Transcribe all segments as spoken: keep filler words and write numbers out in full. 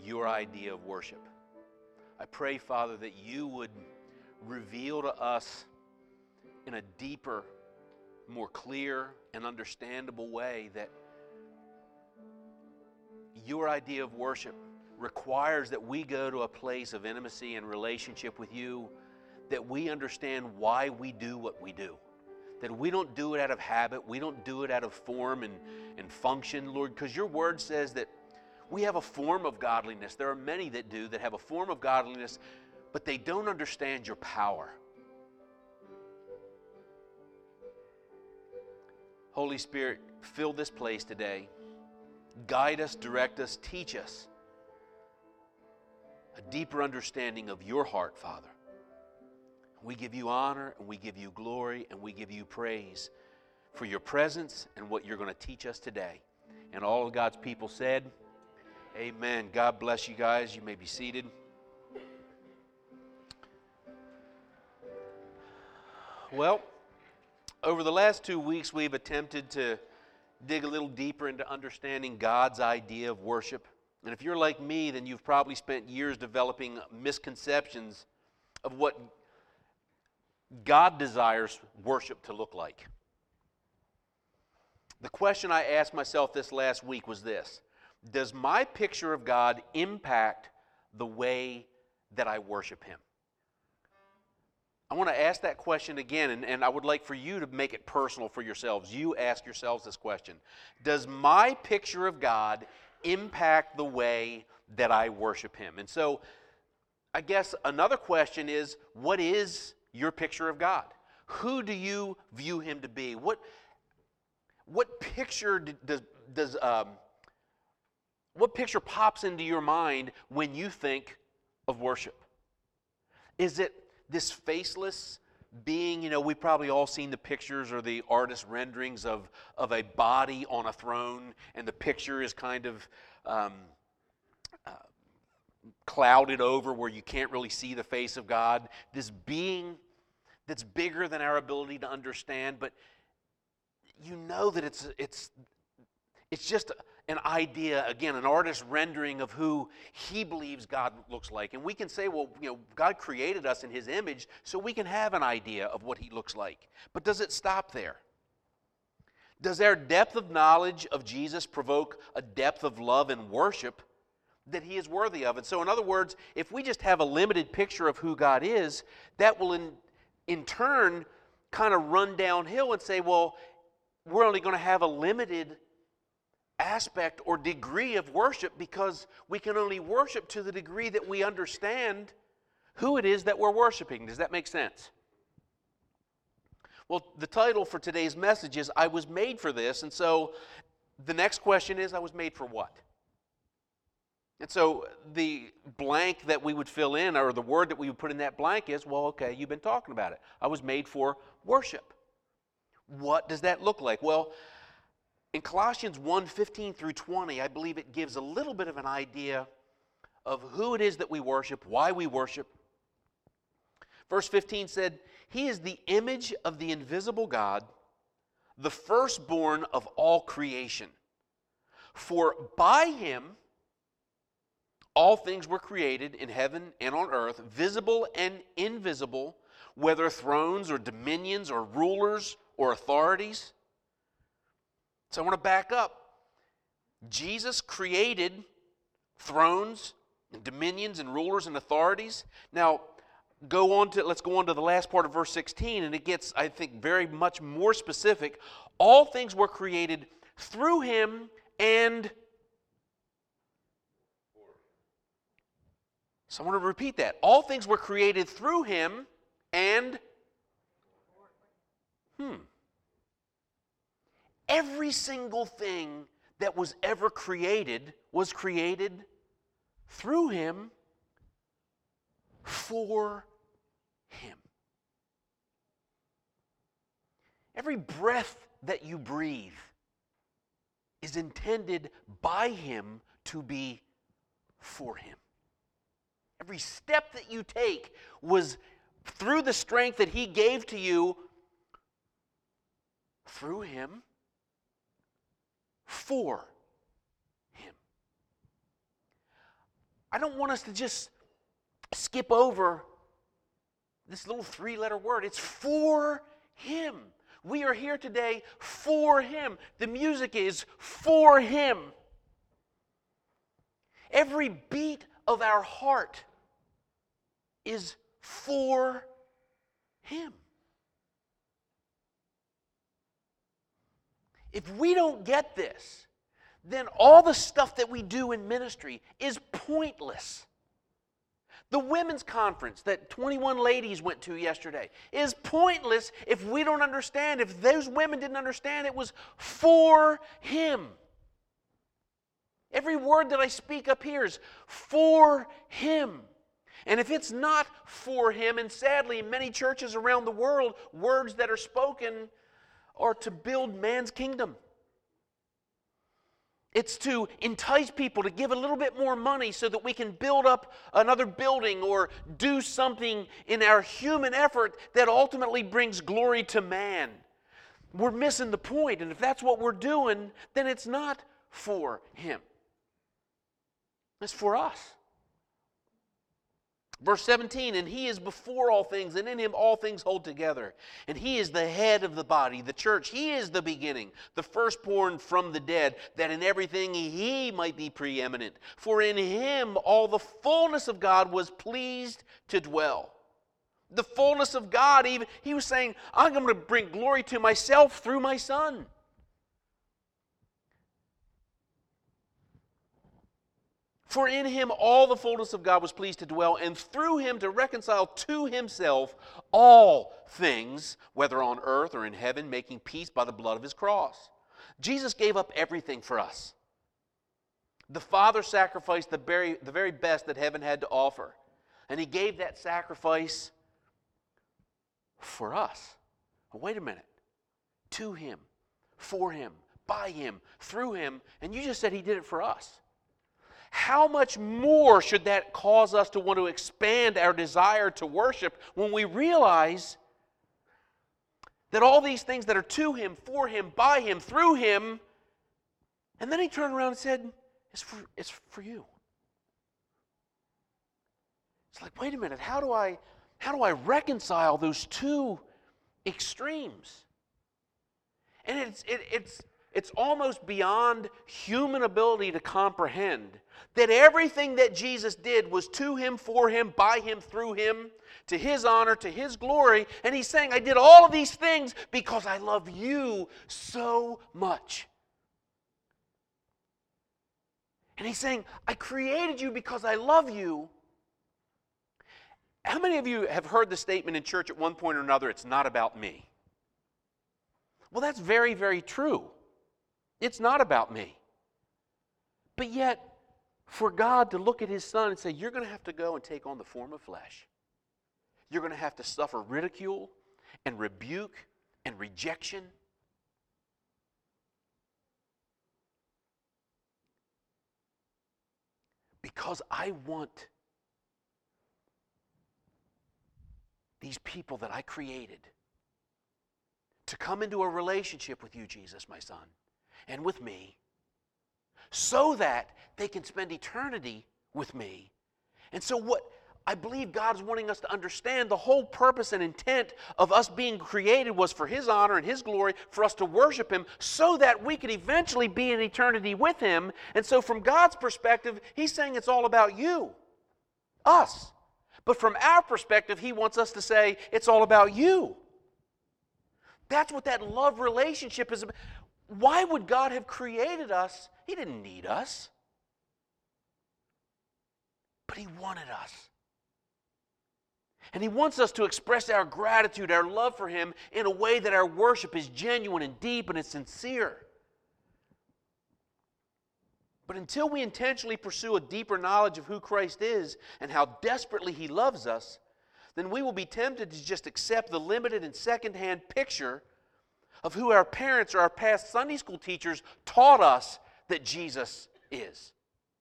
your idea of worship. I pray, Father, that you would reveal to us in a deeper, more clear and understandable way that your idea of worship requires that we go to a place of intimacy and relationship with you, that we understand why we do what we do. That we don't do it out of habit, we don't do it out of form and, and function, Lord, because your word says that we have a form of godliness. There are many that do, that have a form of godliness, but they don't understand your power. Holy Spirit, fill this place today. Guide us, direct us, teach us a deeper understanding of your heart, Father. We give you honor, and we give you glory, and we give you praise for your presence and what you're going to teach us today. And all of God's people said, amen. God bless you guys. You may be seated. Well, over the last two weeks, we've attempted to dig a little deeper into understanding God's idea of worship. And if you're like me, then you've probably spent years developing misconceptions of what God desires worship to look like. The question I asked myself this last week was this: does my picture of God impact the way that I worship Him? I want to ask that question again, and, and I would like for you to make it personal for yourselves. You ask yourselves this question: does my picture of God impact the way that I worship Him? And so, I guess another question is, what is your picture of God? Who do you view Him to be? What, what picture does, does um, what picture pops into your mind when you think of worship? Is it this faceless being? You know, we've probably all seen the pictures or the artist renderings of, of a body on a throne, and the picture is kind of um, uh, clouded over where you can't really see the face of God. This being that's bigger than our ability to understand, but you know that it's it's it's just an idea, again, an artist's rendering of who he believes God looks like. And we can say, well, you know, God created us in His image, so we can have an idea of what He looks like. But does it stop there? Does our depth of knowledge of Jesus provoke a depth of love and worship that He is worthy of? And so, in other words, if we just have a limited picture of who God is, that will in, in turn kind of run downhill and say, well, we're only going to have a limited aspect or degree of worship because we can only worship to the degree that we understand who it is that we're worshiping. Does that make sense? Well, the title for today's message is I Was Made for This, and so the next question is, I was made for what? And so the blank that we would fill in, or the word that we would put in that blank is, well, okay, you've been talking about it. I was made for worship. What does that look like? Well, in Colossians one, fifteen through twenty, I believe it gives a little bit of an idea of who it is that we worship, why we worship. Verse fifteen said, He is the image of the invisible God, the firstborn of all creation. For by Him all things were created in heaven and on earth, visible and invisible, whether thrones or dominions or rulers or authorities. So I want to back up. Jesus created thrones and dominions and rulers and authorities. Now, go on to let's go on to the last part of verse sixteen, and it gets, I think, very much more specific. All things were created through Him and So I want to repeat that. All things were created through Him and hmm. Every single thing that was ever created was created through Him for Him. Every breath that you breathe is intended by Him to be for Him. Every step that you take was through the strength that He gave to you through Him, for Him. I don't want us to just skip over this little three-letter word. It's for Him. We are here today for Him. The music is for Him. Every beat of our heart is for Him. If we don't get this, then all the stuff that we do in ministry is pointless. The women's conference that twenty-one ladies went to yesterday is pointless if we don't understand, if those women didn't understand it was for Him. Every word that I speak up here is for Him. And if it's not for Him, and sadly in many churches around the world, words that are spoken are to build man's kingdom. It's to entice people to give a little bit more money so that we can build up another building or do something in our human effort that ultimately brings glory to man. We're missing the point, and if that's what we're doing, then it's not for Him. It's for us. Verse seventeen, and He is before all things, and in Him all things hold together. And He is the head of the body, the church. He is the beginning, the firstborn from the dead, that in everything He might be preeminent. For in Him all the fullness of God was pleased to dwell. The fullness of God, even He was saying, I'm going to bring glory to myself through my Son. For in Him all the fullness of God was pleased to dwell, and through Him to reconcile to Himself all things, whether on earth or in heaven, making peace by the blood of His cross. Jesus gave up everything for us. The Father sacrificed the very, the very best that heaven had to offer. And He gave that sacrifice for us. But wait a minute. To Him, for Him, by Him, through Him, and you just said He did it for us. How much more should that cause us to want to expand our desire to worship when we realize that all these things that are to Him, for Him, by Him, through Him, and then He turned around and said, it's for, it's for you. It's like, wait a minute, how do I, how do I reconcile those two extremes? And it's, it, it's, it's almost beyond human ability to comprehend that everything that Jesus did was to Him, for Him, by Him, through Him, to His honor, to His glory. And He's saying, I did all of these things because I love you so much. And He's saying, I created you because I love you. How many of you have heard the statement in church at one point or another, it's not about me? Well, that's very, very true. It's not about me. But yet, for God to look at His Son and say, you're going to have to go and take on the form of flesh. You're going to have to suffer ridicule and rebuke and rejection. Because I want these people that I created to come into a relationship with you, Jesus, my Son, and with me, so that they can spend eternity with me. And so what I believe God's wanting us to understand, the whole purpose and intent of us being created was for His honor and His glory, for us to worship Him, so that we could eventually be in eternity with Him. And so from God's perspective, He's saying it's all about you, us. But from our perspective, He wants us to say, it's all about you. That's what that love relationship is about. Why would God have created us? He didn't need us. But He wanted us. And He wants us to express our gratitude, our love for Him in a way that our worship is genuine and deep and it's sincere. But until we intentionally pursue a deeper knowledge of who Christ is and how desperately He loves us, then we will be tempted to just accept the limited and secondhand picture of who our parents or our past Sunday school teachers taught us that Jesus is.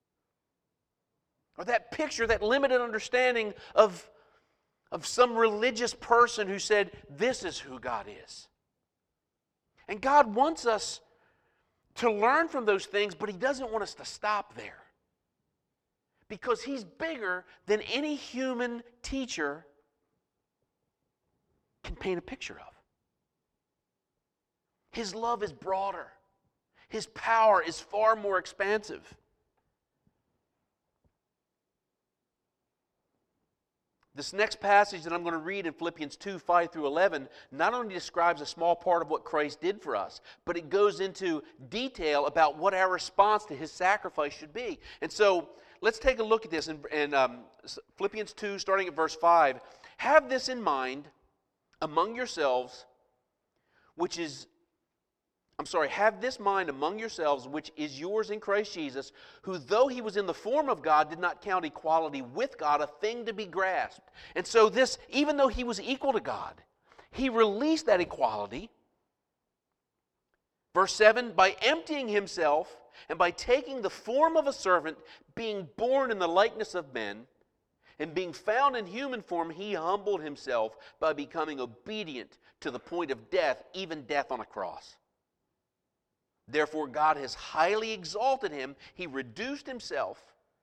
Or that picture, that limited understanding of, of some religious person who said, this is who God is. And God wants us to learn from those things, but He doesn't want us to stop there. because He's bigger than any human teacher can paint a picture of. His love is broader. His power is far more expansive. This next passage that I'm going to read in Philippians two, five through eleven not only describes a small part of what Christ did for us, but it goes into detail about what our response to His sacrifice should be. And so let's take a look at this in, in um, Philippians two, starting at verse five. Have this in mind among yourselves, which is I'm sorry, have this mind among yourselves, which is yours in Christ Jesus, who though He was in the form of God, did not count equality with God a thing to be grasped. And so this, even though He was equal to God, He released that equality. Verse seven, by emptying Himself and by taking the form of a servant, being born in the likeness of men, and being found in human form, He humbled Himself by becoming obedient to the point of death, even death on a cross. Therefore, God has highly exalted Him. He reduced Himself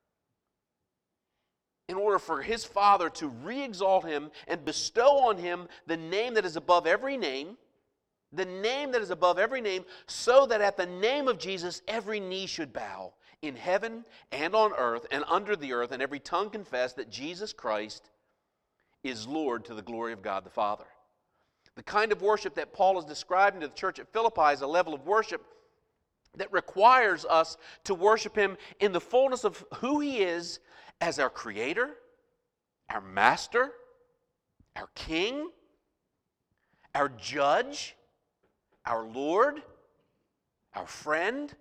in order for His Father to re-exalt Him and bestow on Him the name that is above every name, the name that is above every name, so that at the name of Jesus every knee should bow in heaven and on earth and under the earth, and every tongue confess that Jesus Christ is Lord, to the glory of God the Father. The kind of worship that Paul is describing to the church at Philippi is a level of worship that requires us to worship Him in the fullness of who He is as our Creator, our Master, our King, our Judge, our Lord, our friend.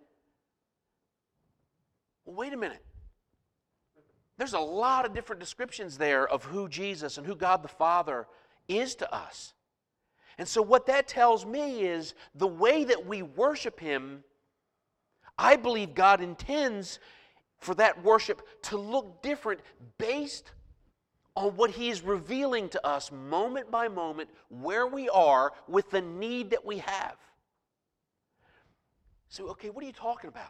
Well, wait a minute. There's a lot of different descriptions there of who Jesus and who God the Father is to us. And so what that tells me is the way that we worship Him, I believe God intends for that worship to look different based on what He is revealing to us moment by moment, where we are with the need that we have. So, okay, what are you talking about?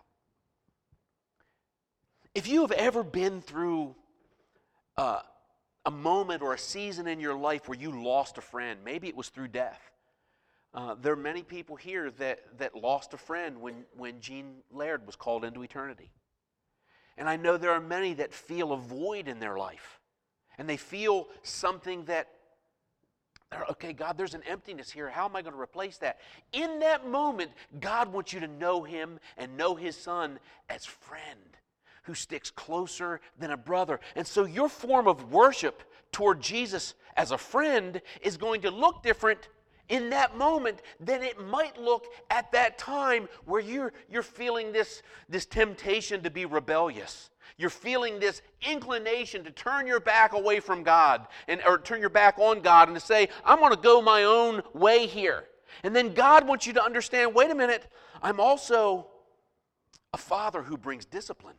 If you have ever been through uh, a moment or a season in your life where you lost a friend, maybe it was through death. Uh, there are many people here that, that lost a friend when, when Gene Laird was called into eternity. And I know there are many that feel a void in their life. And they feel something that, okay, God, there's an emptiness here. How am I going to replace that? In that moment, God wants you to know Him and know His Son as friend, who sticks closer than a brother. And so your form of worship toward Jesus as a friend is going to look different in that moment than it might look at that time where you're, you're feeling this, this temptation to be rebellious. You're feeling this inclination to turn your back away from God, and or turn your back on God and to say, I'm going to go my own way here. And then God wants you to understand, wait a minute, I'm also a Father who brings discipline.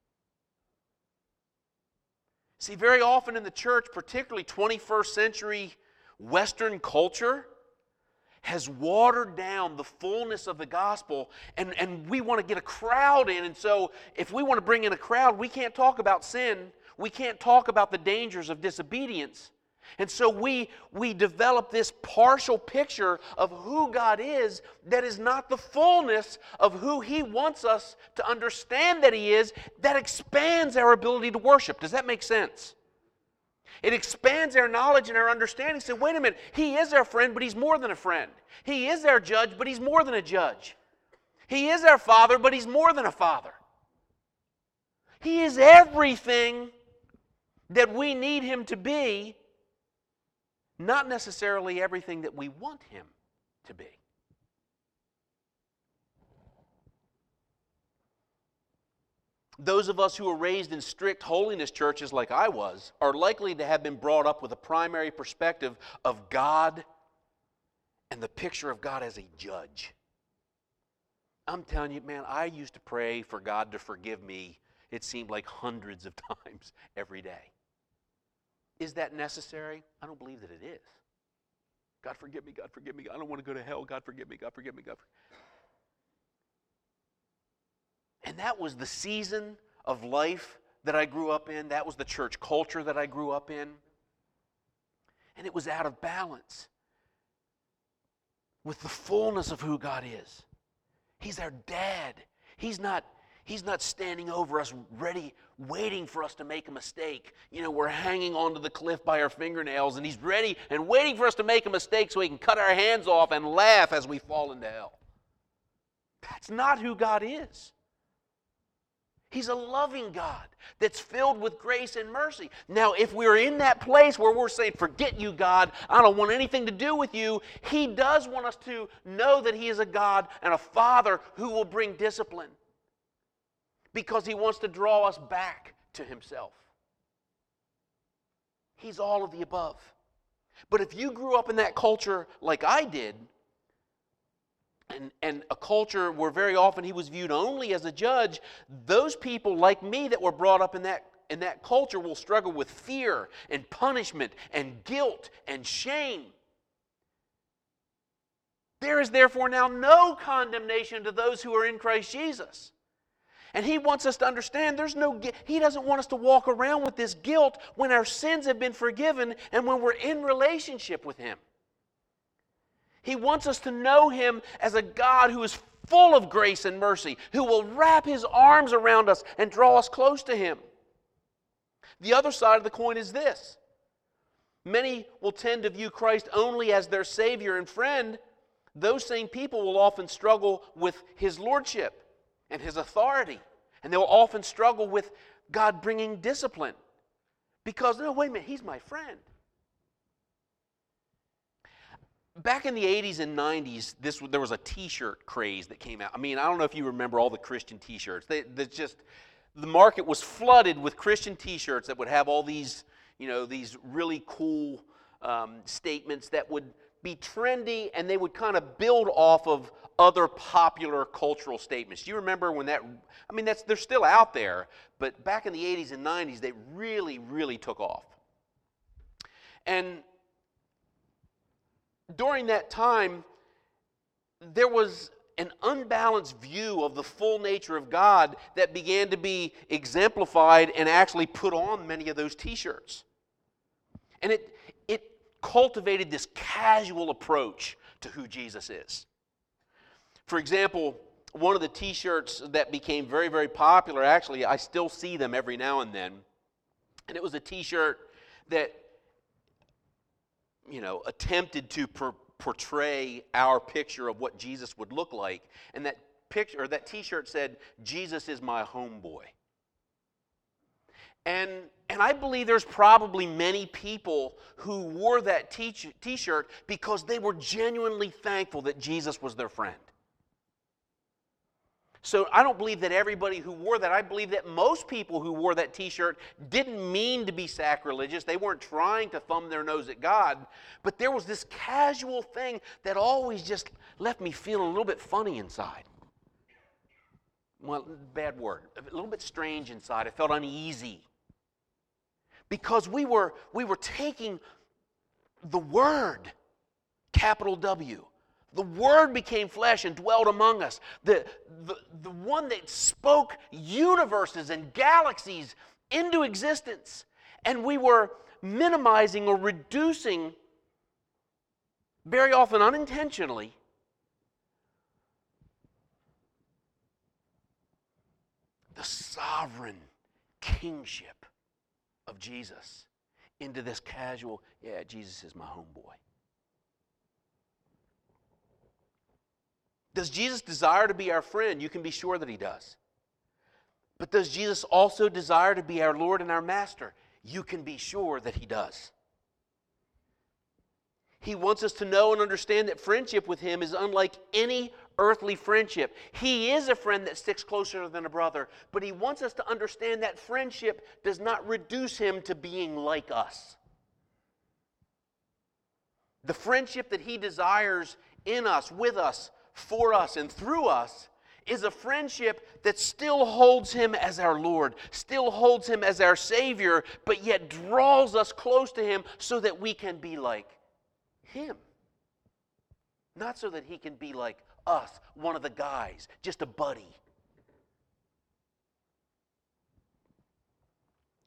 See, very often in the church, particularly twenty-first century Western culture, has watered down the fullness of the gospel, and, and we want to get a crowd in. And so if we want to bring in a crowd, we can't talk about sin. We can't talk about the dangers of disobedience. And so we, we develop this partial picture of who God is that is not the fullness of who He wants us to understand that He is, that expands our ability to worship. Does that make sense? It expands our knowledge and our understanding. So wait a minute, He is our friend, but He's more than a friend. He is our judge, but He's more than a judge. He is our Father, but He's more than a Father. He is everything that we need Him to be, not necessarily everything that we want Him to be. Those of us who were raised in strict holiness churches like I was are likely to have been brought up with a primary perspective of God and the picture of God as a judge. I'm telling you, man, I used to pray for God to forgive me, it seemed like hundreds of times every day. Is that necessary? I don't believe that it is. God forgive me, God forgive me, I don't want to go to hell, God forgive me, God forgive me, God forgive me. And that was the season of life that I grew up in. That was the church culture that I grew up in. And it was out of balance with the fullness of who God is. He's our dad. He's not, he's not standing over us ready, waiting for us to make a mistake. You know, we're hanging onto the cliff by our fingernails, and He's ready and waiting for us to make a mistake so He can cut our hands off and laugh as we fall into hell. That's not who God is. He's a loving God that's filled with grace and mercy. Now, if we're in that place where we're saying, forget you, God, I don't want anything to do with you, He does want us to know that He is a God and a Father who will bring discipline because He wants to draw us back to Himself. He's all of the above. But if you grew up in that culture like I did, And, and a culture where very often He was viewed only as a judge, those people like me that were brought up in that, in that culture will struggle with fear and punishment and guilt and shame. There is therefore now no condemnation to those who are in Christ Jesus. And He wants us to understand there's no, He doesn't want us to walk around with this guilt when our sins have been forgiven and when we're in relationship with Him. He wants us to know Him as a God who is full of grace and mercy, who will wrap His arms around us and draw us close to Him. The other side of the coin is this. Many will tend to view Christ only as their Savior and friend. Those same people will often struggle with His lordship and His authority. And they will often struggle with God bringing discipline. Because, no, wait a minute, He's my friend. Back in the eighties and nineties, this, there was a T-shirt craze that came out. I mean, I don't know if you remember all the Christian T-shirts. They, they just, the market was flooded with Christian T-shirts that would have all these, you know, these really cool um, statements that would be trendy, and they would kind of build off of other popular cultural statements. Do you remember when that? I mean, that's they're still out there, but back in the eighties and nineties, they really, really took off. And during that time, there was an unbalanced view of the full nature of God that began to be exemplified and actually put on many of those T-shirts. And it, it cultivated this casual approach to who Jesus is. For example, one of the T-shirts that became very, very popular, actually, I still see them every now and then, and it was a T-shirt that you know, attempted to per- portray our picture of what Jesus would look like. And that picture, or that T-shirt said, "Jesus is my homeboy." And, and I believe there's probably many people who wore that t- T-shirt because they were genuinely thankful that Jesus was their friend. So I don't believe that everybody who wore that, I believe that most people who wore that T-shirt didn't mean to be sacrilegious. They weren't trying to thumb their nose at God. But there was this casual thing that always just left me feeling a little bit funny inside. Well, bad word. A little bit strange inside. I felt uneasy. Because we were, we were taking the Word, capital W. The Word became flesh and dwelt among us. The, the, the one that spoke universes and galaxies into existence. And we were minimizing or reducing, very often unintentionally, the sovereign kingship of Jesus into this casual, yeah, Jesus is my homeboy. Does Jesus desire to be our friend? You can be sure that He does. But does Jesus also desire to be our Lord and our Master? You can be sure that He does. He wants us to know and understand that friendship with Him is unlike any earthly friendship. He is a friend that sticks closer than a brother, but He wants us to understand that friendship does not reduce Him to being like us. The friendship that He desires in us, with us, for us, and through us is a friendship that still holds Him as our Lord, still holds Him as our Savior, but yet draws us close to Him so that we can be like Him. Not so that He can be like us, one of the guys, just a buddy.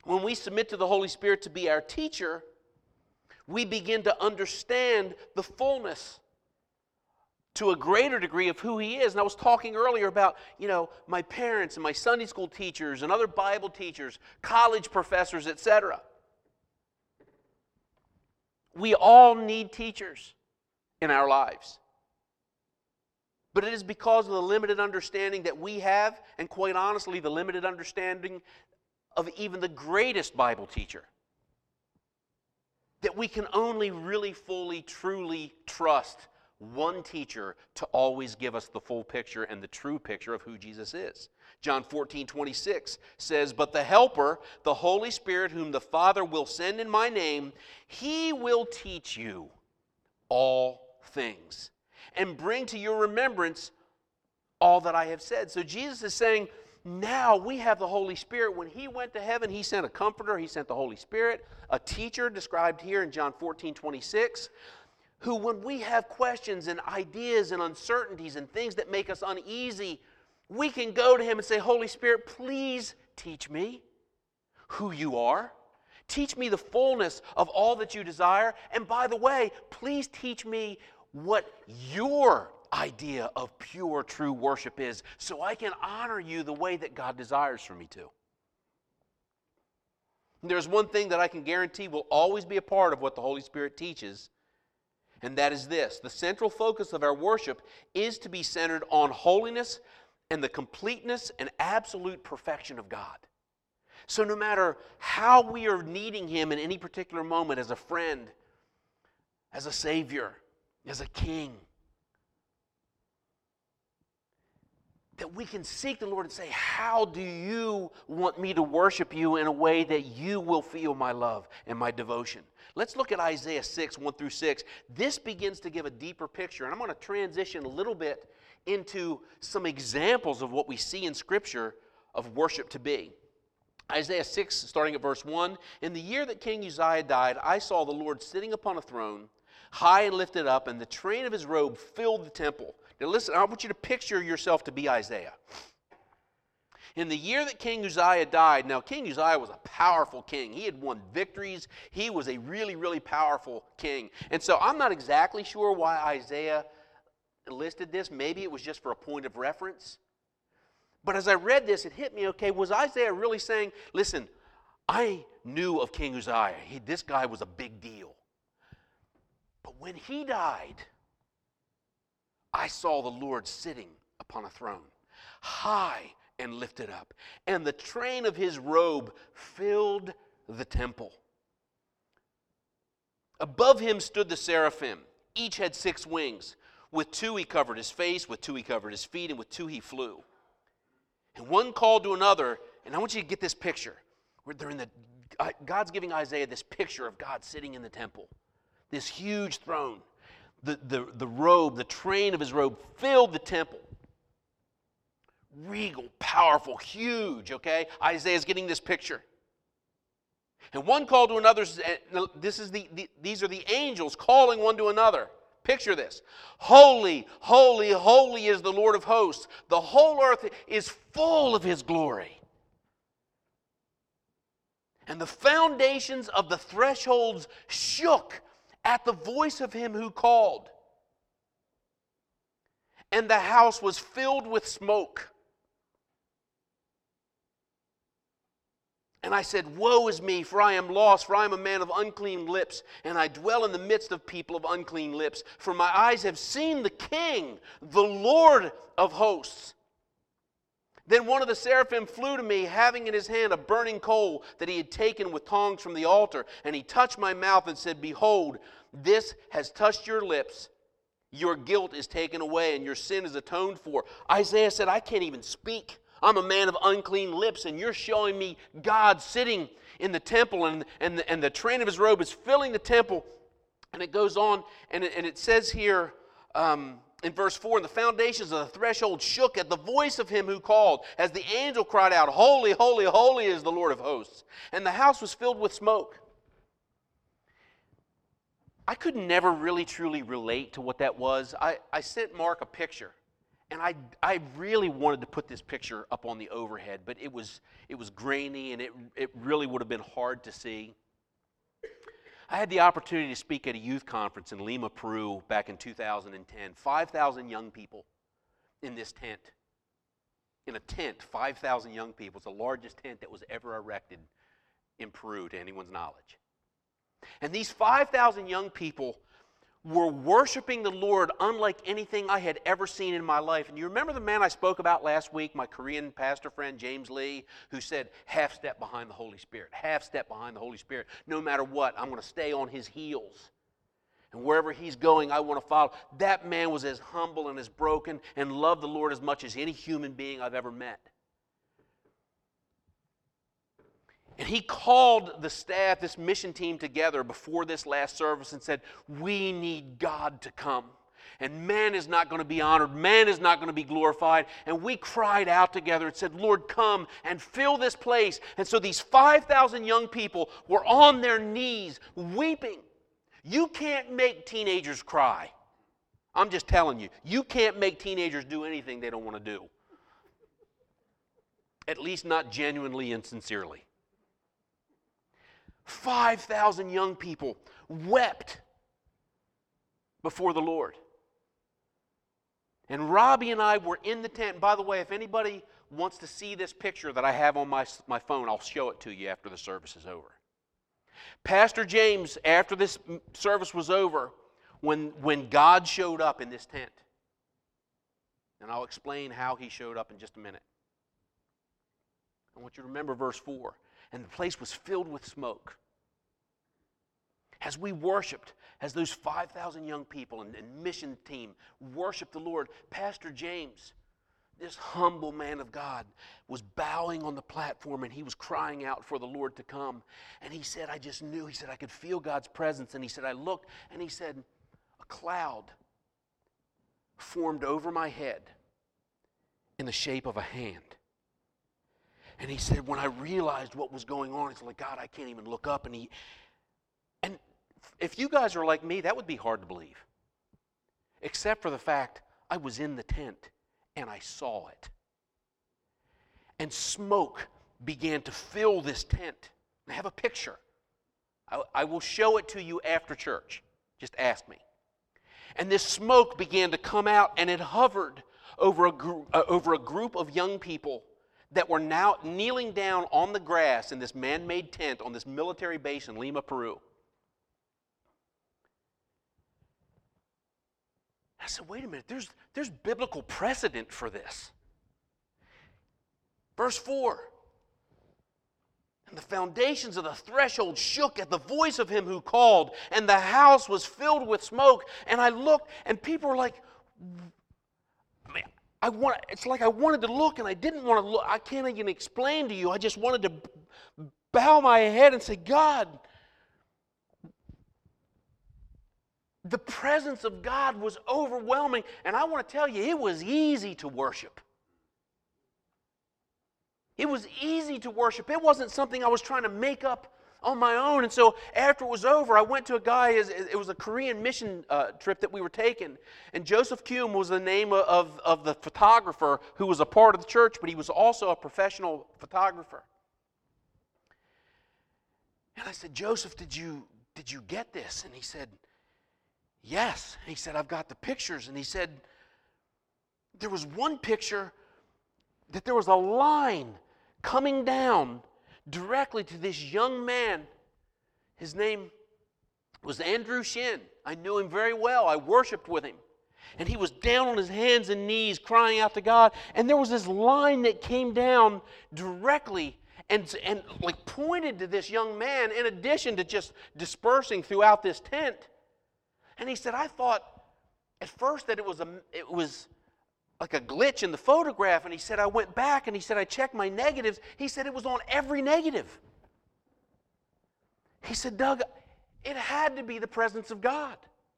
when we submit to the Holy Spirit to be our teacher, we begin to understand the fullness to a greater degree of who He is. And I was talking earlier about, you know, my parents and my Sunday school teachers and other Bible teachers, college professors, et cetera. We all need teachers in our lives. But it is because of the limited understanding that we have, and quite honestly, the limited understanding of even the greatest Bible teacher, that we can only really fully, truly trust one teacher to always give us the full picture and the true picture of who Jesus is. John fourteen twenty-six says, "But the Helper, the Holy Spirit, whom the Father will send in my name, He will teach you all things and bring to your remembrance all that I have said." So Jesus is saying, now we have the Holy Spirit. When He went to heaven, He sent a comforter. He sent the Holy Spirit, a teacher described here in John fourteen twenty-six, who, when we have questions and ideas and uncertainties and things that make us uneasy, we can go to Him and say, "Holy Spirit, please teach me who you are. Teach me the fullness of all that you desire. And by the way, please teach me what your idea of pure, true worship is, so I can honor you the way that God desires for me to." There's one thing that I can guarantee will always be a part of what the Holy Spirit teaches, and that is this: the central focus of our worship is to be centered on holiness and the completeness and absolute perfection of God. So no matter how we are needing Him in any particular moment, as a friend, as a Savior, as a King, that we can seek the Lord and say, "How do you want me to worship you in a way that you will feel my love and my devotion?" Let's look at Isaiah six, one through six. This begins to give a deeper picture, and I'm going to transition a little bit into some examples of what we see in Scripture of worship to be. Isaiah six, starting at verse one, "In the year that King Uzziah died, I saw the Lord sitting upon a throne, high and lifted up, and the train of His robe filled the temple." Now listen, I want you to picture yourself to be Isaiah. In the year that King Uzziah died, now King Uzziah was a powerful king. He had won victories. He was a really, really powerful king. And so I'm not exactly sure why Isaiah listed this. Maybe it was just for a point of reference. But as I read this, it hit me, okay, was Isaiah really saying, listen, I knew of King Uzziah. He, this guy was a big deal. But when he died, I saw the Lord sitting upon a throne, high and lifted up, and the train of His robe filled the temple. Above Him stood the seraphim. Each had six wings. With two He covered His face, with two He covered His feet, and with two He flew. And one called to another, and I want you to get this picture. Where they're in the, God's giving Isaiah this picture of God sitting in the temple, this huge throne. The, the, the robe, the train of His robe filled the temple. Regal, powerful, huge, okay? Isaiah's getting this picture. And one called to another, this is the, the these are the angels calling one to another. Picture this. "Holy, holy, holy is the Lord of hosts. The whole earth is full of His glory." And the foundations of the thresholds shook at the voice of Him who called. And the house was filled with smoke. And I said, "Woe is me, for I am lost, for I am a man of unclean lips, and I dwell in the midst of people of unclean lips. For my eyes have seen the King, the Lord of hosts." Then one of the seraphim flew to me, having in his hand a burning coal that he had taken with tongs from the altar. And he touched my mouth and said, "Behold, this has touched your lips. Your guilt is taken away, and your sin is atoned for." Isaiah said, "I can't even speak. I'm a man of unclean lips, and you're showing me God sitting in the temple, and, and, the, and the train of His robe is filling the temple." And it goes on, and it, and it says here um, in verse four, "And the foundations of the threshold shook at the voice of Him who called, as the angel cried out, 'Holy, holy, holy is the Lord of hosts.' And the house was filled with smoke." I could never really truly relate to what that was. I, I sent Mark a picture, And I, I really wanted to put this picture up on the overhead, but it was, it was grainy and it, it really would have been hard to see. I had the opportunity to speak at a youth conference in Lima, Peru back in two thousand ten. five thousand young people in this tent. In a tent, five thousand young people. It's the largest tent that was ever erected in Peru to anyone's knowledge. And these five thousand young people were worshiping the Lord unlike anything I had ever seen in my life. And you remember the man I spoke about last week, my Korean pastor friend James Lee, who said, half step behind the Holy Spirit, half step behind the Holy Spirit. No matter what, I'm going to stay on his heels. And wherever he's going, I want to follow. That man was as humble and as broken and loved the Lord as much as any human being I've ever met. And he called the staff, this mission team together before this last service and said, we need God to come. And man is not going to be honored. Man is not going to be glorified. And we cried out together and said, Lord, come and fill this place. And so these five thousand young people were on their knees weeping. You can't make teenagers cry. I'm just telling you. You can't make teenagers do anything they don't want to do. At least not genuinely and sincerely. five thousand young people wept before the Lord. And Robbie and I were in the tent. And by the way, if anybody wants to see this picture that I have on my, my phone, I'll show it to you after the service is over. Pastor James, after this service was over, when, when God showed up in this tent, and I'll explain how he showed up in just a minute. I want you to remember verse four. And the place was filled with smoke. As we worshiped, as those five thousand young people and, and mission team worshiped the Lord, Pastor James, this humble man of God, was bowing on the platform and he was crying out for the Lord to come. And he said, I just knew, he said, I could feel God's presence. And he said, I looked and he said, a cloud formed over my head in the shape of a hand. And he said, when I realized what was going on, it's like, God, I can't even look up. And he, and if you guys are like me, that would be hard to believe. Except for the fact I was in the tent and I saw it. And smoke began to fill this tent. I have a picture. I, I will show it to you after church. Just ask me. And this smoke began to come out and it hovered over a, gr- uh, over a group of young people that were now kneeling down on the grass in this man-made tent on this military base in Lima, Peru. I said, wait a minute, there's, there's biblical precedent for this. Verse four. And the foundations of the threshold shook at the voice of him who called, and the house was filled with smoke. And I looked, and people were like, I mean, I want, it's like I wanted to look and I didn't want to look. I can't even explain to you. I just wanted to bow my head and say, God, the presence of God was overwhelming. And I want to tell you, it was easy to worship. It was easy to worship. It wasn't something I was trying to make up on my own. And so after it was over, I went to a guy, it was a Korean mission uh, trip that we were taking. And Joseph Kuhn was the name of, of the photographer who was a part of the church, but he was also a professional photographer. And I said, Joseph, did you, did you get this? And he said, yes. And he said, I've got the pictures. And he said, there was one picture that there was a line coming down directly to this young man. His name was Andrew Shin. I knew him very well. I worshiped with him. And he was down on his hands and knees crying out to God. And there was this line that came down directly and, and like pointed to this young man in addition to just dispersing throughout this tent. And he said, I thought at first that it was a, it was like a glitch in the photograph. And he said, I went back and he said, I checked my negatives. He said it was on every negative. He said, Doug, it had to be the presence of God.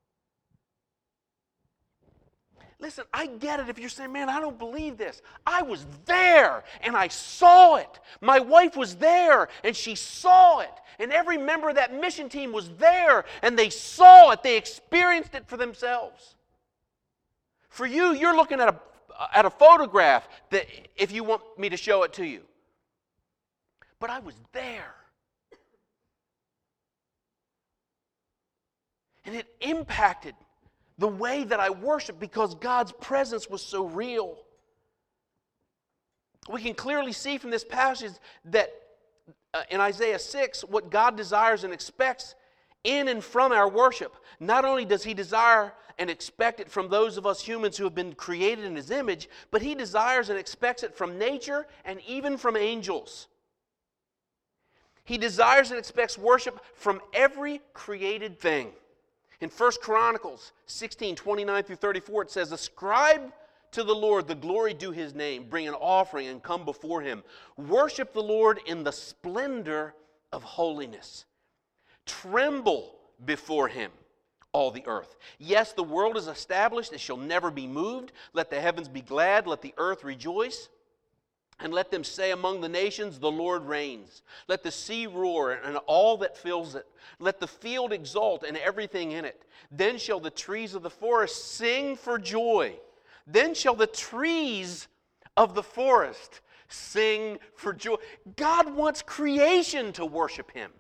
Listen, I get it if you're saying, man, I don't believe this. I was there and I saw it. My wife was there and she saw it. And every member of that mission team was there and they saw it. They experienced it for themselves. For you, you're looking at a at a photograph that if you want me to show it to you. But I was there. And it impacted the way that I worship because God's presence was so real. We can clearly see from this passage that uh, in Isaiah six, what God desires and expects in and from our worship. Not only does He desire and expect it from those of us humans who have been created in His image, but He desires and expects it from nature and even from angels. He desires and expects worship from every created thing. In First Chronicles sixteen, twenty-nine through thirty-four, it says, "Ascribe to the Lord the glory due His name. Bring an offering and come before Him. Worship the Lord in the splendor of holiness. Tremble before Him, all the earth. Yes, the world is established. It shall never be moved. Let the heavens be glad. Let the earth rejoice. And let them say among the nations, the Lord reigns. Let the sea roar and all that fills it. Let the field exult and everything in it. Then shall the trees of the forest sing for joy. Then shall the trees of the forest sing for joy." God wants creation to worship Him.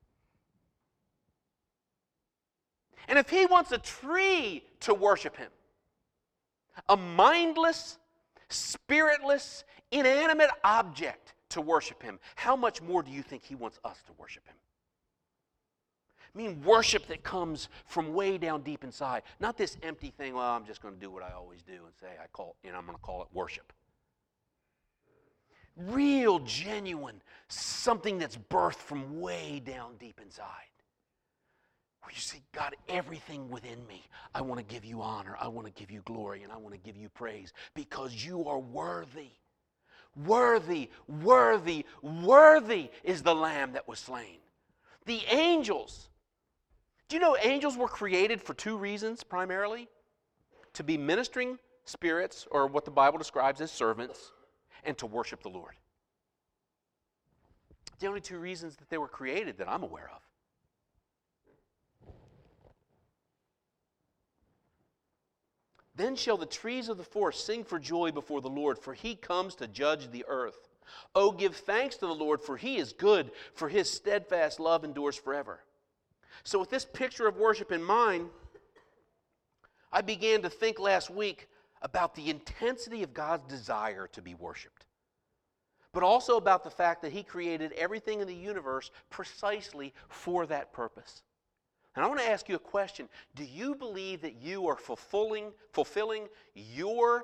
And if He wants a tree to worship Him, a mindless, spiritless, inanimate object to worship Him, how much more do you think He wants us to worship Him? I mean, worship that comes from way down deep inside. Not this empty thing, well, I'm just going to do what I always do and say, I call, you know, I'm going to call it worship. Real, genuine, something that's birthed from way down deep inside. Where you say, God, everything within me, I want to give you honor, I want to give you glory, and I want to give you praise because you are worthy. Worthy, worthy, worthy is the Lamb that was slain. The angels. Do you know angels were created for two reasons primarily? To be ministering spirits, or what the Bible describes as servants, and to worship the Lord. The only two reasons that they were created that I'm aware of. Then shall the trees of the forest sing for joy before the Lord, for He comes to judge the earth. Oh, give thanks to the Lord, for He is good, for His steadfast love endures forever. So with this picture of worship in mind, I began to think last week about the intensity of God's desire to be worshiped, but also about the fact that He created everything in the universe precisely for that purpose. And I want to ask you a question. Do you believe that you are fulfilling, fulfilling your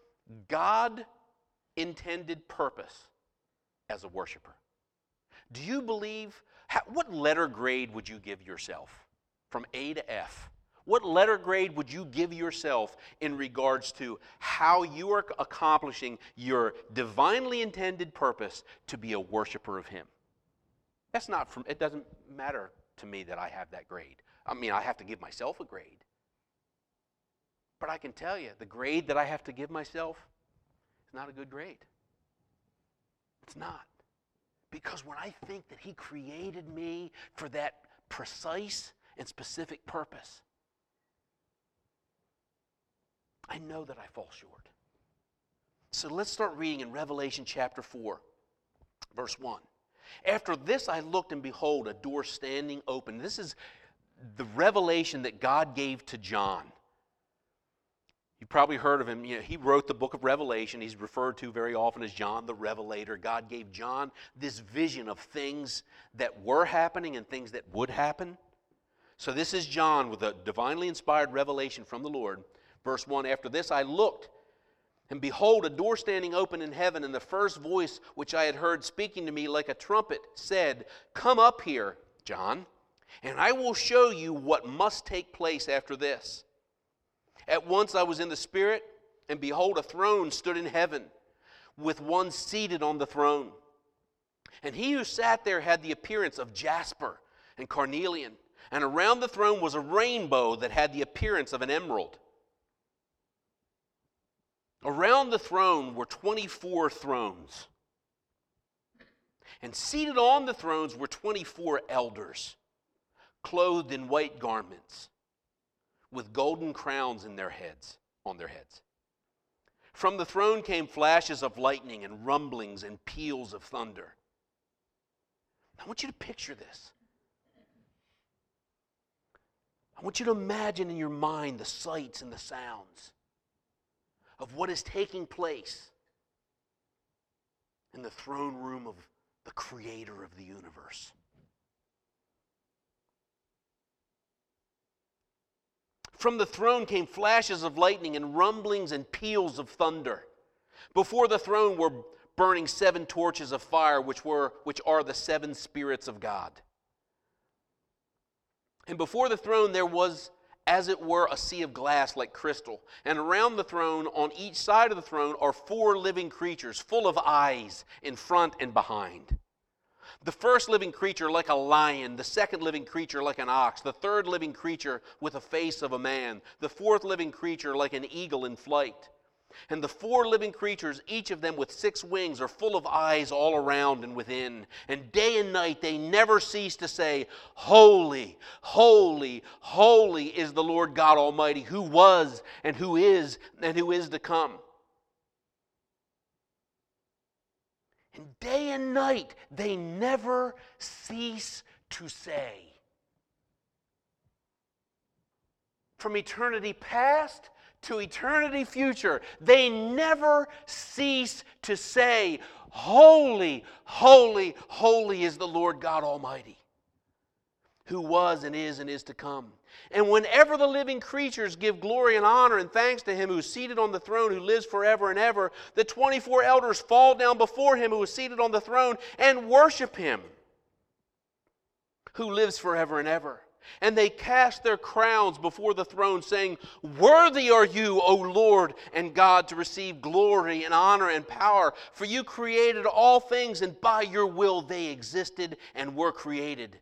God-intended purpose as a worshiper? Do you believe, how, what letter grade would you give yourself from A to F? What letter grade would you give yourself in regards to how you are accomplishing your divinely intended purpose to be a worshiper of Him? That's not from, it doesn't matter to me that I have that grade. I mean, I have to give myself a grade. But I can tell you, the grade that I have to give myself is not a good grade. It's not. Because when I think that He created me for that precise and specific purpose, I know that I fall short. So let's start reading in Revelation chapter four, verse one. After this I looked, and behold, a door standing open. This is the revelation that God gave to John. You've probably heard of him. You know, he wrote the book of Revelation. He's referred to very often as John the Revelator. God gave John this vision of things that were happening and things that would happen. So this is John with a divinely inspired revelation from the Lord. Verse one, after this I looked, and behold, a door standing open in heaven, and the first voice which I had heard speaking to me like a trumpet said, "Come up here, John, and I will show you what must take place after this." At once I was in the Spirit, and behold, a throne stood in heaven, with one seated on the throne. And he who sat there had the appearance of jasper and carnelian, and around the throne was a rainbow that had the appearance of an emerald. Around the throne were twenty-four thrones, and seated on the thrones were twenty-four elders, clothed in white garments, with golden crowns in their heads, on their heads. From the throne came flashes of lightning and rumblings and peals of thunder. I want you to picture this. I want you to imagine in your mind the sights and the sounds of what is taking place in the throne room of the Creator of the universe. From the throne came flashes of lightning and rumblings and peals of thunder. Before the throne were burning seven torches of fire, which were which are the seven spirits of God. And before the throne there was, as it were, a sea of glass like crystal. And around the throne, on each side of the throne, are four living creatures, full of eyes in front and behind. The first living creature like a lion, the second living creature like an ox, the third living creature with a face of a man, the fourth living creature like an eagle in flight. And the four living creatures, each of them with six wings, are full of eyes all around and within. And day and night they never cease to say, "Holy, holy, holy is the Lord God Almighty, who was and who is and who is to come." And day and night they never cease to say. From eternity past to eternity future, they never cease to say, "Holy, holy, holy is the Lord God Almighty, who was and is and is to come." And whenever the living creatures give glory and honor and thanks to Him who is seated on the throne, who lives forever and ever, the twenty-four elders fall down before Him who is seated on the throne and worship Him who lives forever and ever. And they cast their crowns before the throne, saying, "Worthy are you, O Lord and God, to receive glory and honor and power. For you created all things, and by your will they existed and were created."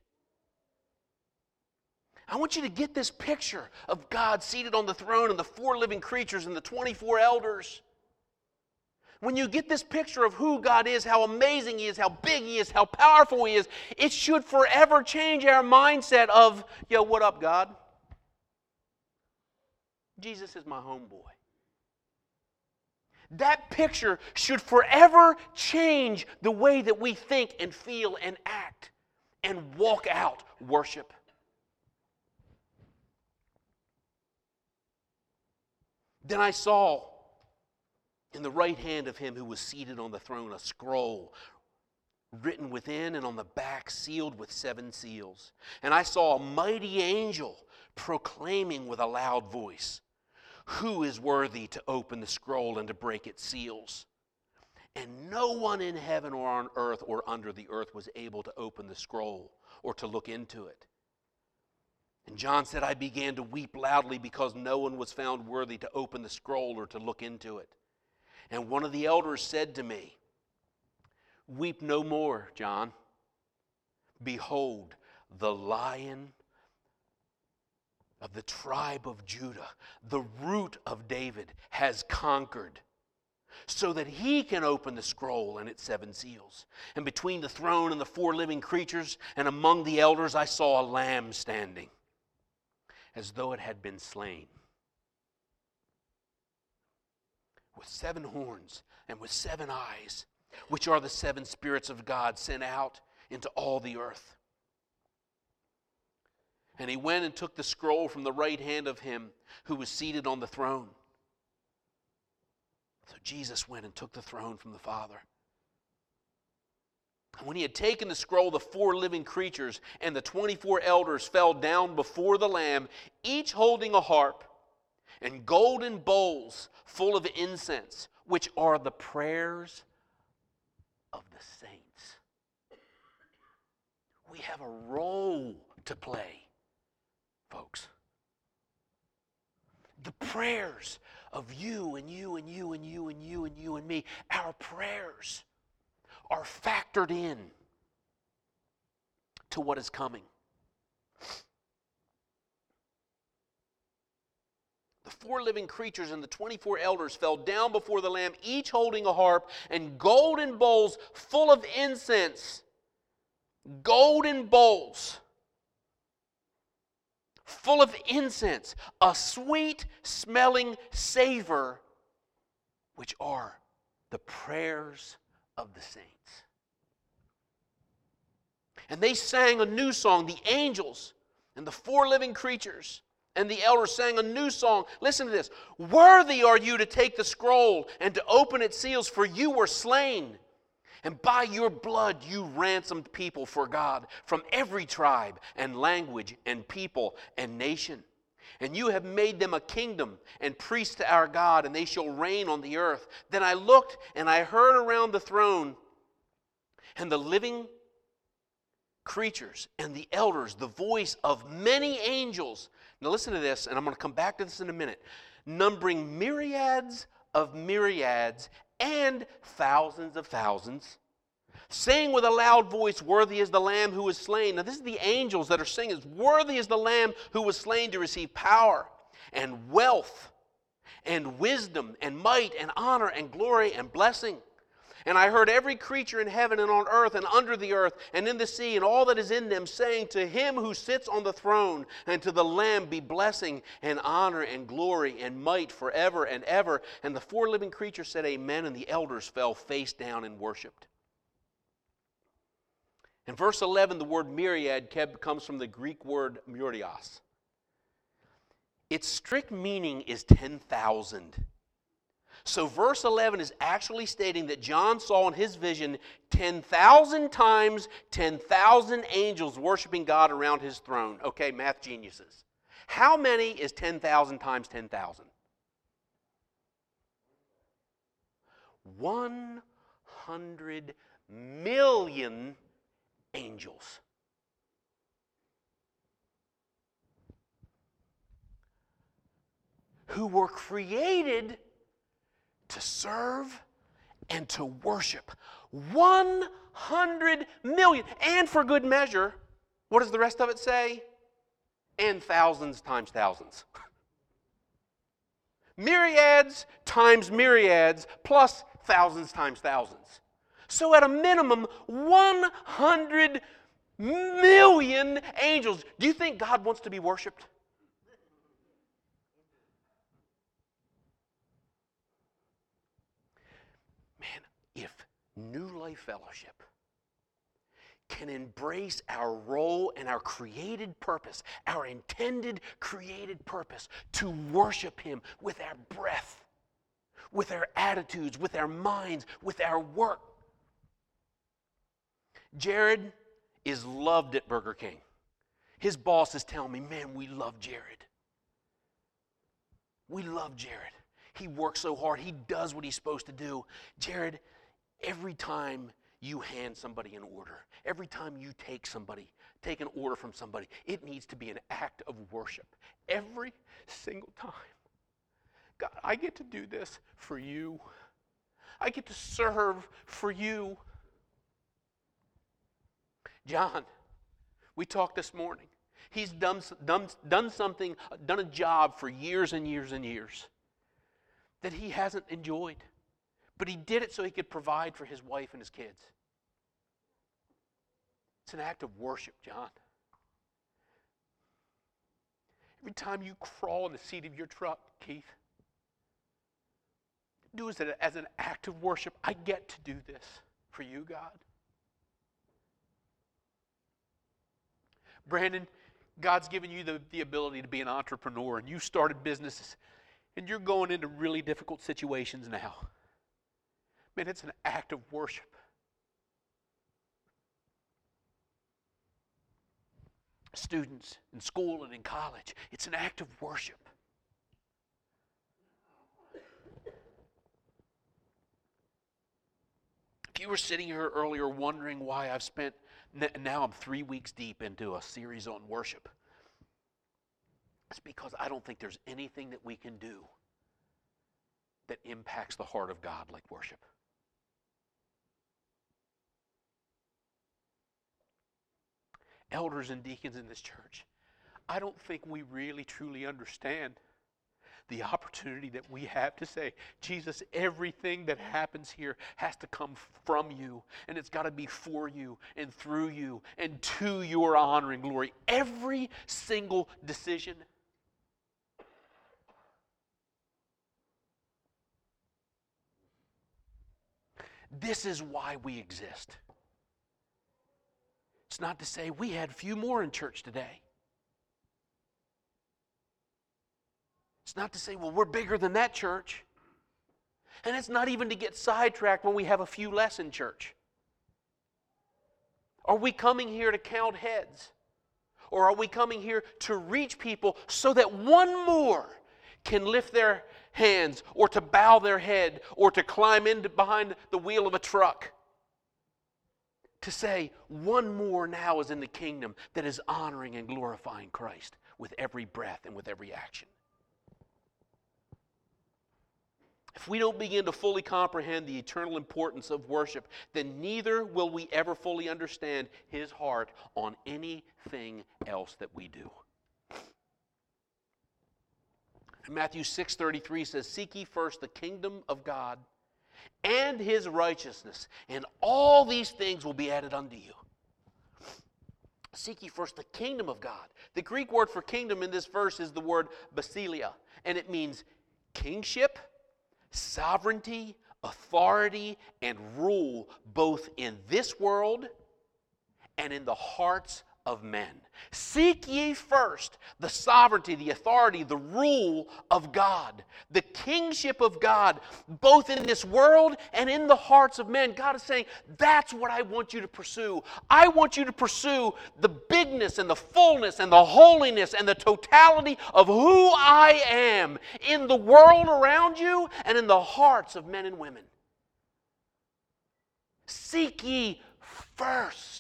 I want you to get this picture of God seated on the throne and the four living creatures and the twenty-four elders. When you get this picture of who God is, how amazing He is, how big He is, how powerful He is, it should forever change our mindset of, "Yo, what up, God? Jesus is my homeboy." That picture should forever change the way that we think and feel and act and walk out worship. Then I saw in the right hand of Him who was seated on the throne a scroll written within and on the back, sealed with seven seals. And I saw a mighty angel proclaiming with a loud voice, "Who is worthy to open the scroll and to break its seals?" And no one in heaven or on earth or under the earth was able to open the scroll or to look into it. And John said, "I began to weep loudly because no one was found worthy to open the scroll or to look into it. And one of the elders said to me, 'Weep no more, John. Behold, the Lion of the tribe of Judah, the root of David, has conquered, so that He can open the scroll and its seven seals.' And between the throne and the four living creatures and among the elders I saw a lamb standing, as though it had been slain, with seven horns and with seven eyes, which are the seven spirits of God sent out into all the earth. And He went and took the scroll from the right hand of Him who was seated on the throne." So Jesus went and took the throne from the Father. And when He had taken the scroll, the four living creatures and the twenty-four elders fell down before the Lamb, each holding a harp and golden bowls full of incense, which are the prayers of the saints. We have a role to play, folks. The prayers of you and you and you and you and you and you and me, our prayers are factored in to what is coming. The four living creatures and the twenty-four elders fell down before the Lamb, each holding a harp and golden bowls full of incense. Golden bowls full of incense, a sweet smelling savor which are the prayers of the saints. And they sang a new song. The angels and the four living creatures and the elders sang a new song. Listen to this. Worthy are you to take the scroll and to open its seals, for you were slain. And by your blood you ransomed people for God from every tribe and language and people and nation. And you have made them a kingdom and priests to our God, and they shall reign on the earth. Then I looked, and I heard around the throne and the living creatures and the elders the voice of many angels. Now listen to this, and I'm going to come back to this in a minute. Numbering myriads of myriads and thousands of thousands, saying with a loud voice, worthy is the Lamb who was slain. Now this is the angels that are singing. Worthy is the Lamb who was slain to receive power and wealth and wisdom and might and honor and glory and blessing. And I heard every creature in heaven and on earth and under the earth and in the sea and all that is in them, saying, to him who sits on the throne and to the Lamb be blessing and honor and glory and might forever and ever. And the four living creatures said, amen, and the elders fell face down and worshipped. In verse eleven, the word myriad comes from the Greek word myrios. Its strict meaning is ten thousand. So verse eleven is actually stating that John saw in his vision ten thousand times ten thousand angels worshiping God around his throne. Okay, math geniuses. How many is ten thousand times ten thousand? one hundred million angels. Who were created to serve and to worship. one hundred million. And for good measure, what does the rest of it say? And thousands times thousands. Myriads times myriads plus thousands times thousands. So at a minimum, one hundred million angels. Do you think God wants to be worshiped? If New Life Fellowship can embrace our role and our created purpose, our intended created purpose to worship Him with our breath, with our attitudes, with our minds, with our work. Jared is loved at Burger King. His boss is telling me, man, we love Jared. We love Jared. He works so hard. He does what he's supposed to do. Jared, every time you hand somebody an order, every time you take somebody, take an order from somebody, it needs to be an act of worship. Every single time. God, I get to do this for you. I get to serve for you. John, we talked this morning. He's done, done, done something, done a job for years and years and years that he hasn't enjoyed. But he did it so he could provide for his wife and his kids. It's an act of worship, John. Every time you crawl in the seat of your truck, Keith, do it as an act of worship. I get to do this for you, God. Brandon, God's given you the, the ability to be an entrepreneur, and you started businesses, and you're going into really difficult situations now. Man, it's an act of worship. Students in school and in college, it's an act of worship. If you were sitting here earlier wondering why I've spent, now I'm three weeks deep into a series on worship, it's because I don't think there's anything that we can do that impacts the heart of God like worship. Elders and deacons in this church, I don't think we really truly understand the opportunity that we have to say, Jesus, everything that happens here has to come from you, and it's got to be for you and through you and to your honor and glory. Every single decision. This is why we exist. It's not to say we had a few more in church today. It's not to say, well, we're bigger than that church. And it's not even to get sidetracked when we have a few less in church. Are we coming here to count heads? Or are we coming here to reach people so that one more can lift their hands, or to bow their head, or to climb in behind the wheel of a truck? To say, one more now is in the kingdom that is honoring and glorifying Christ with every breath and with every action. If we don't begin to fully comprehend the eternal importance of worship, then neither will we ever fully understand His heart on anything else that we do. Matthew six thirty-three says, "Seek ye first the kingdom of God and His righteousness, and all these things will be added unto you." Seek ye first the kingdom of God. The Greek word for kingdom in this verse is the word basileia, and it means kingship, sovereignty, authority, and rule, both in this world and in the hearts of men. Seek ye first the sovereignty, the authority, the rule of God, the kingship of God, both in this world and in the hearts of men. God is saying, that's what I want you to pursue. I want you to pursue the bigness and the fullness and the holiness and the totality of who I am in the world around you and in the hearts of men and women. Seek ye first.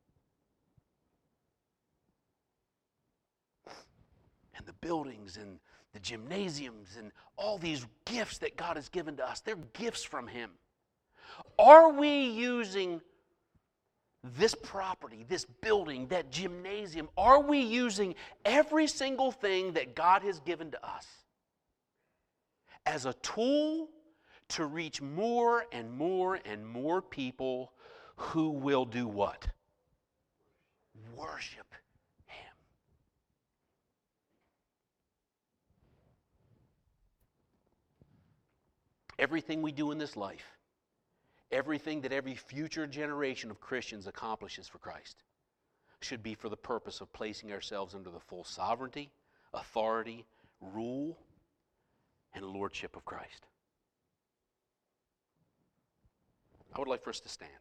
And the buildings and the gymnasiums and all these gifts that God has given to us, they're gifts from Him. Are we using this property, this building, that gymnasium, are we using every single thing that God has given to us as a tool to reach more and more and more people who will do what? Worship Him. Everything we do in this life, everything that every future generation of Christians accomplishes for Christ, should be for the purpose of placing ourselves under the full sovereignty, authority, rule, and lordship of Christ. I would like for us to stand.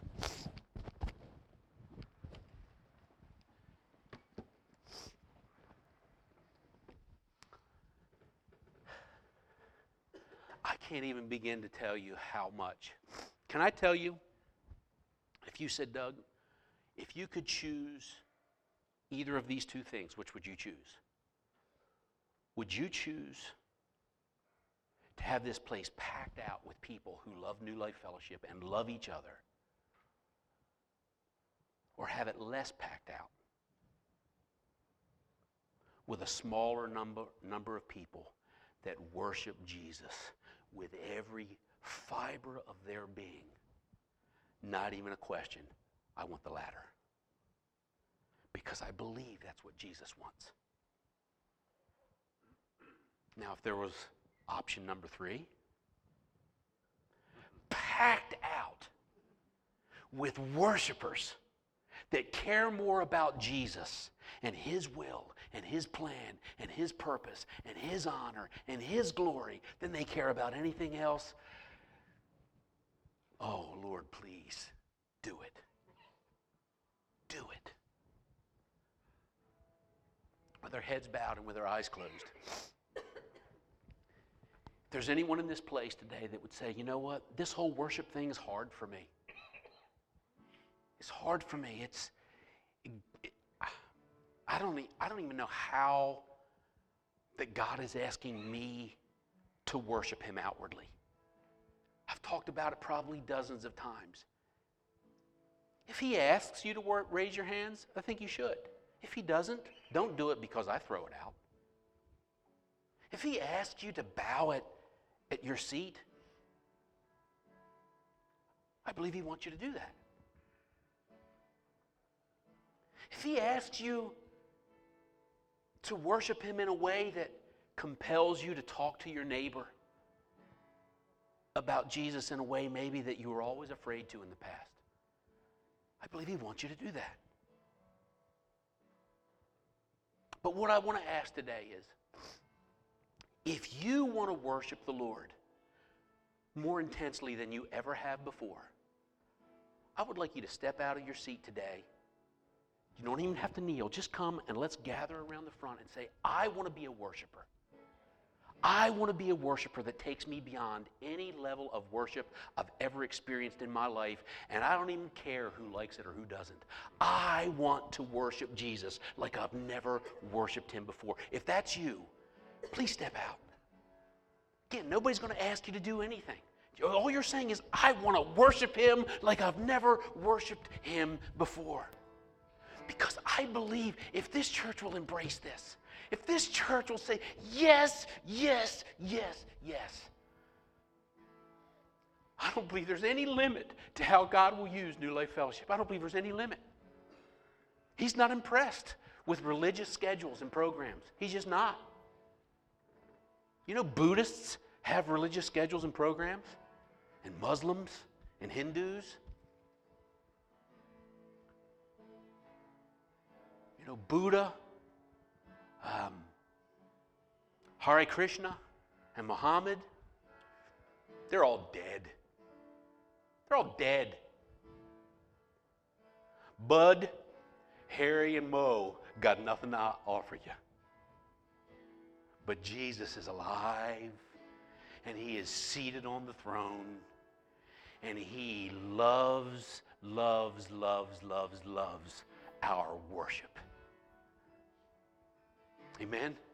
I can't even begin to tell you how much. Can I tell you, if you said, Doug, if you could choose either of these two things, which would you choose? Would you choose to have this place packed out with people who love New Life Fellowship and love each other, or have it less packed out with a smaller number, number of people that worship Jesus with every fiber of their being? Not even a question. I want the latter. Because I believe that's what Jesus wants. Now, if there was option number three, packed out with worshipers that care more about Jesus and His will and His plan and His purpose and His honor and His glory than they care about anything else, oh, Lord, please do it. Do it. With their heads bowed and with their eyes closed. If there's anyone in this place today that would say, you know what, this whole worship thing is hard for me. It's hard for me. It's, it, it, I don't, I don't even know how that God is asking me to worship Him outwardly. I've talked about it probably dozens of times. If He asks you to work, raise your hands, I think you should. If He doesn't, don't do it because I throw it out. If He asks you to bow at, at your seat, I believe He wants you to do that. If He asks you to worship Him in a way that compels you to talk to your neighbor about Jesus in a way maybe that you were always afraid to in the past. I believe He wants you to do that. But what I want to ask today is, if you want to worship the Lord more intensely than you ever have before, I would like you to step out of your seat today. You don't even have to kneel. Just come and let's gather around the front and say, I want to be a worshiper. I want to be a worshiper that takes me beyond any level of worship I've ever experienced in my life, and I don't even care who likes it or who doesn't. I want to worship Jesus like I've never worshiped Him before. If that's you, please step out. Again, nobody's going to ask you to do anything. All you're saying is, I want to worship Him like I've never worshiped Him before. Because I believe if this church will embrace this, if this church will say, yes, yes, yes, yes, I don't believe there's any limit to how God will use New Life Fellowship. I don't believe there's any limit. He's not impressed with religious schedules and programs. He's just not. You know, Buddhists have religious schedules and programs, and Muslims and Hindus. You know, Buddha, um, Hare Krishna, and Muhammad, they're all dead. They're all dead. Bud, Harry, and Mo got nothing to offer you. But Jesus is alive, and He is seated on the throne, and He loves, loves, loves, loves, loves our worship. Amen?